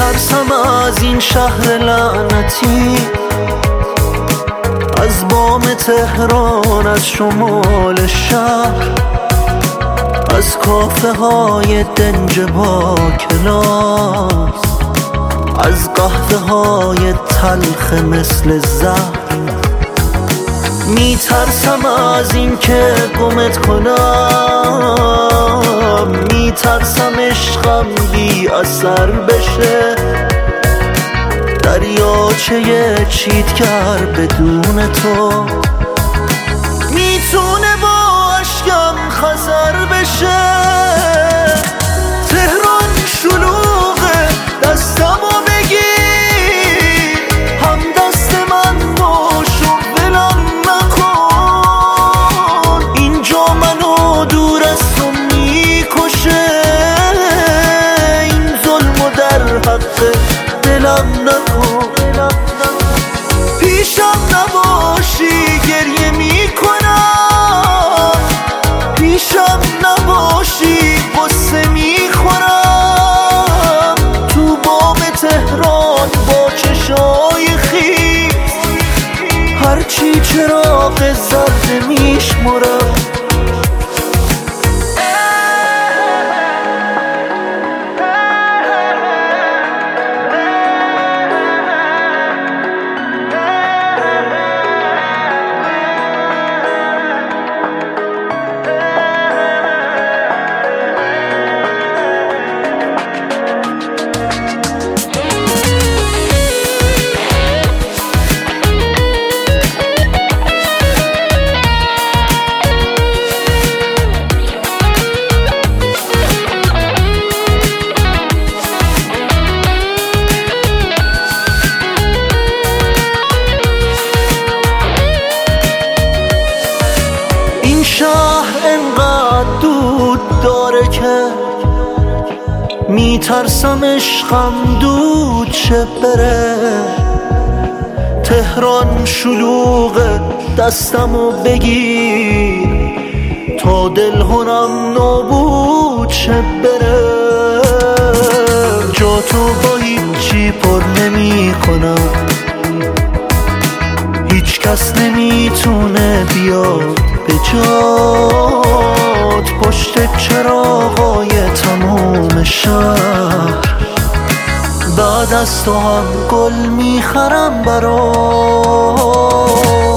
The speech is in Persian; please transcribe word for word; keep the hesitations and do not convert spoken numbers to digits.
میترسم از این شهر لعنتی، از بام تهران، از شمال شهر، از کافه های دنج با کلاس، از قهوه های تلخ مثل زهر. میترسم از این که گمت کنم، میترسم عشقم بی اثر بشه، دریاچه چیتگر بدون تو میتونه با اشکم خزر بشه. تهران شلوغه، دستمو بگیر، هم دست من باش و ولم نکن. اینجا منو دور از تو میکشه، این ظلمو در حق دلم نکن. پیشم نباشی گریه میکنم، پیشم نباشی غصه میخورم. تو بام تهران با چشای خیس، هرچی چراغ زرد میشمرم. شهر انقدر دود داره که میترسم عشقم دود شه بره. تهران شلوغه، دستمو بگیر تا دل هنم نابود شه بره. جا تو با هیچی پر نمی کنم، هیچ کس نمیتونه بیاد به جات. پشت چراغای تموم شهر، بعد از تو هم گل میخرم برات.